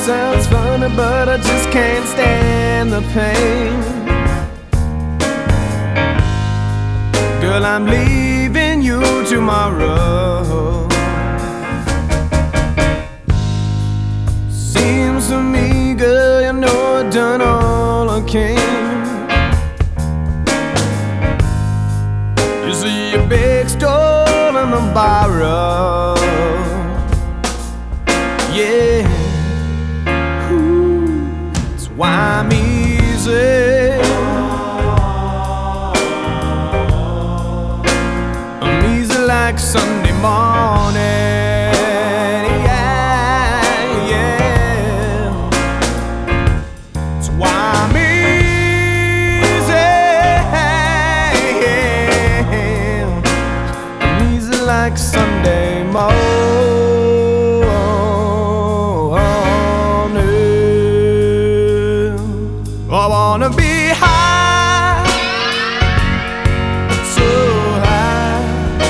sounds funny, but I just can't stand the pain. Girl, I'm leaving you tomorrow. Seems to me, girl, you know I've done all I can. You see a big store and a borrow. Yeah, that's why I'm easy. I'm easy like Sunday morning. Yeah, yeah. That's why I'm easy. I'm easy like Sunday morning. I wanna be high, so high.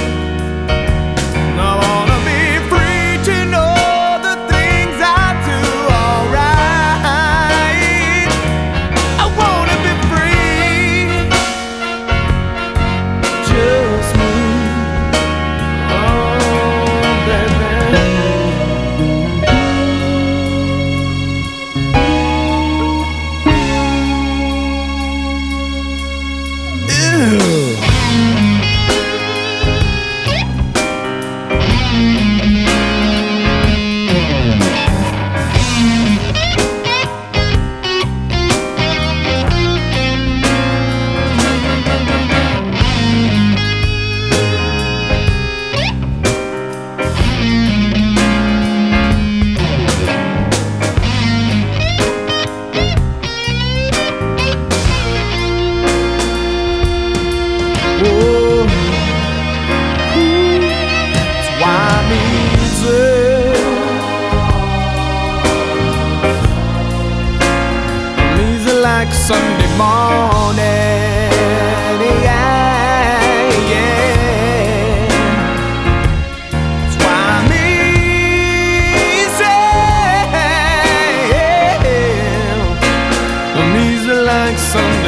I wanna be free to know the things I do alright. I wanna be free, just me. Oh, baby. Like Sunday morning, yeah, yeah. That's why I'm easy. I'm easy like Sunday.